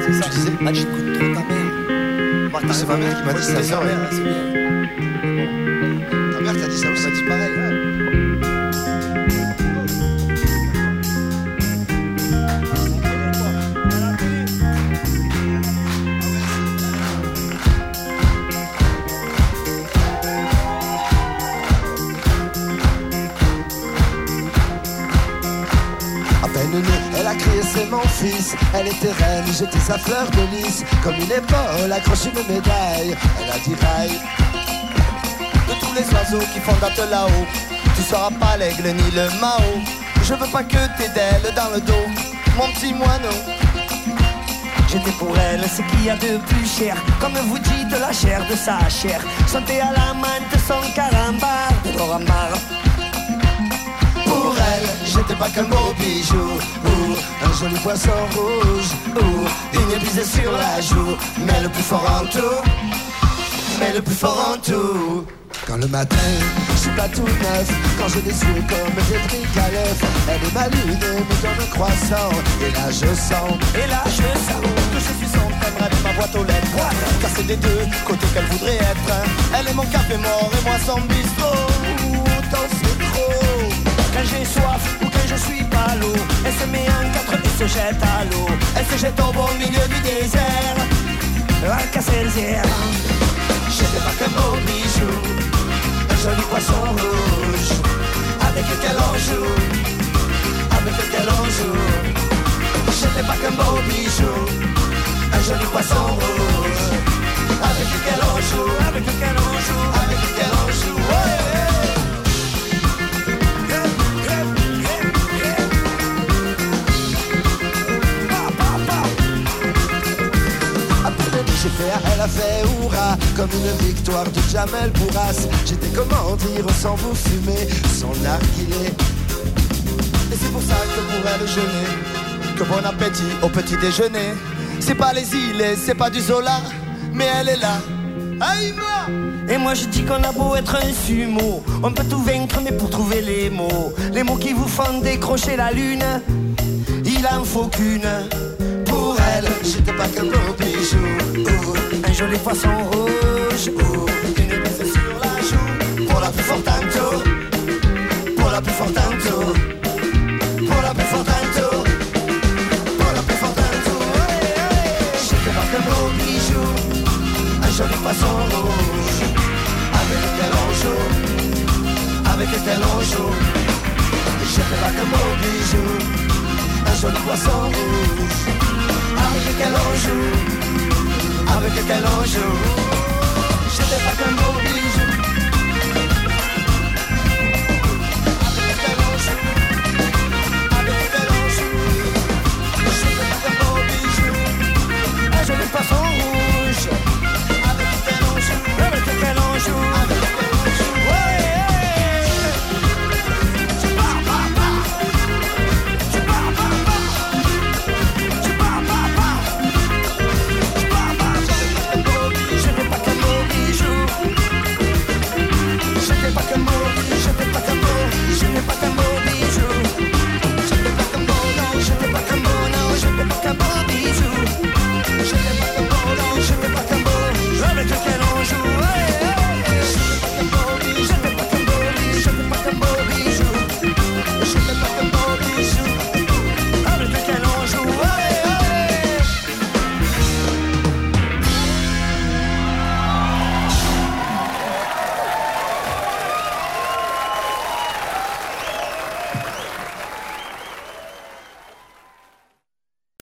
C'est ça. Tu disais Majid coûte trop ta mère. C'est ma mère qui m'a dit ça. C'est sa mère, c'est bien. Ta mère t'a dit ça aussi. Ça dit pareil. Elle a crié c'est mon fils, elle était reine, j'étais sa fleur de lys. Comme une épaule accroche une médaille, elle a dit rail. De tous les oiseaux qui fondent là-haut, tu seras pas l'aigle ni le Mao. Je veux pas que t'aies d'ailes dans le dos, mon petit moineau. J'étais pour elle ce qu'il y a de plus cher, comme vous dites la chair de sa chair. Santé à la menthe, son carambar, de l'orambar. Pour elle, j'étais pas qu'un beau bijou, ou un joli poisson rouge, ou une bise sur la joue. Mais le plus fort en tout, mais le plus fort en tout. Quand le matin, je suis pas tout neuf, quand j'ai des yeux comme des briques à l'œuf. Elle est ma lune, me donne un croissant, et là je sens que je suis son thème avec ma boîte aux lettres. Car c'est des deux côtés qu'elle voudrait être. Elle est mon café mort et moi son bistrot. tant c'est trop. Quand j'ai soif ou quand je suis pas l'eau, elle se met en quatre et se jette à l'eau. Elle se jette au beau milieu du désert, à casser les airs. J'étais pas qu'un beau bijou, un joli poisson rouge, avec lequel on joue, avec lequel on joue. J'étais pas qu'un beau bijou, un joli poisson rouge, avec lequel on joue, avec lequel on joue, avec lequel on joue. Ouais. J'ai fait, elle a fait hurrah, comme une victoire de Jamel Bourras. J'étais comment dire sans vous fumer, son narguilé. Et c'est pour ça que pour elle je n'ai que bon appétit au petit déjeuner. C'est pas les îles, c'est pas du Zola, mais elle est là. Aïma. Et moi je dis qu'on a beau être un sumo, on peut tout vaincre mais pour trouver les mots qui vous font décrocher la lune, il en faut qu'une. Pour elle, j'étais pas qu'un beau bijou, un joli poisson rouge, une baisse sur la joue. Pour la plus forte en tout, pour la plus forte en tout, pour la plus forte en tout, pour la plus forte en tout. J'étais pas qu'un beau bijou, un joli poisson rouge, avec lequel on joue, avec lequel on joue. J'étais pas qu'un beau bijou, un joli poisson rouge, avec lequel on joue, avec lequel on joue.